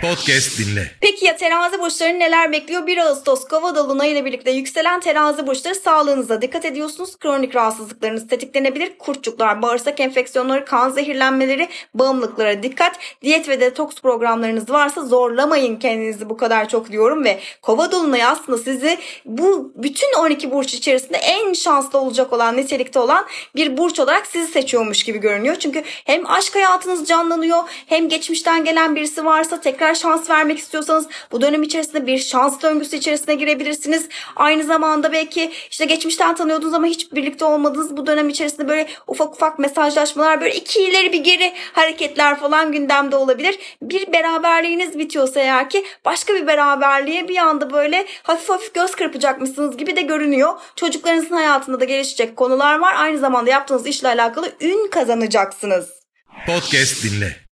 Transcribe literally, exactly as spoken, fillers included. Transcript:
Podcast dinle. Peki ya terazi burçlarını neler bekliyor? bir Ağustos Kova dolunayı ile birlikte yükselen terazi burçları, sağlığınıza dikkat ediyorsunuz. Kronik rahatsızlıklarınız tetiklenebilir. Kurtçuklar, bağırsak enfeksiyonları, kan zehirlenmeleri, bağımlılıklara dikkat. Diyet ve detoks programlarınız varsa zorlamayın kendinizi bu kadar çok diyorum ve Kova dolunayı aslında sizi bu bütün on iki burç içerisinde en şanslı olacak olan, nitelikte olan bir burç olarak sizi seçiyormuş gibi görünüyor. Çünkü hem aşk hayatınız canlanıyor, hem geçmişten gelen birisi varsa tekrar şans vermek istiyorsanız bu dönem içerisinde bir şans döngüsü içerisine girebilirsiniz. Aynı zamanda belki işte geçmişten tanıyordunuz ama hiç birlikte olmadınız. Bu dönem içerisinde böyle ufak ufak mesajlaşmalar, böyle iki ileri bir geri hareketler falan gündemde olabilir. Bir beraberliğiniz bitiyorsa eğer ki başka bir beraberliğe bir anda böyle hafif hafif göz kırpacakmışsınız gibi de görünüyor. Çocuklarınızın hayatında da gelişecek konular var. Aynı zamanda yaptığınız işle alakalı ün kazanacaksınız. Podcast dinle.